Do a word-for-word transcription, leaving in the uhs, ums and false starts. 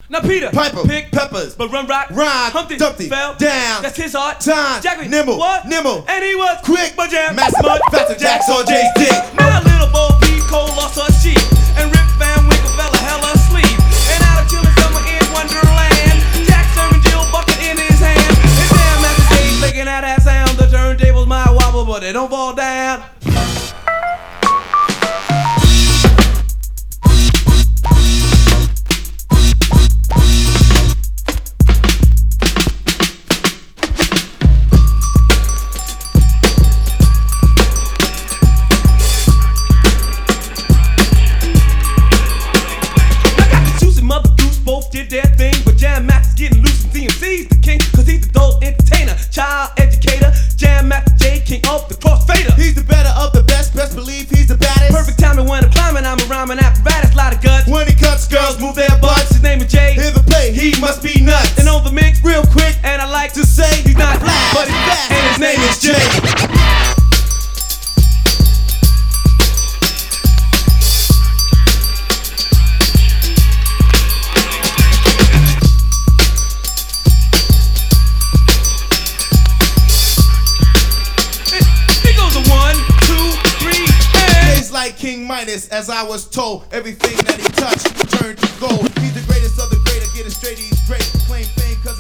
Now Peter, Piper, pick peppers, but run rock, rhyme, Humpty, Dumpty, fell down, that's his heart, time, Jackie, nimble, what? nimble, and he was quick, but jam, master, mud, faster, Jack's on Jay's dick. Now little Bo Peep Cole lost her sheep, and Rip Van Winkle fell a hell asleep. And out of chilling summer in Wonderland, Jack serving Jill bucket in his hand. And damn, at the stage making that ass sound, the turntables might wobble, but they don't fall down. Did their thing, but Jam Max is getting loose and D M C's the king, cause he's the adult entertainer, child educator, Jam Max J, king of the crossfader. He's the better of the best, best believe he's the baddest. Perfect timing when I'm climbing, I'm a rhyming apparatus, lot of guts. When he cuts, girls move their butts. His name is Jay, Hear the play, he must be nuts. and on the mix, real quick, and I like to say he's not flash, but he's fast, and his name is Jay. Like King Midas, as I was told, everything that he touched turned to gold. He's the greatest of the great, I get it straight, he's great. Claim fame cause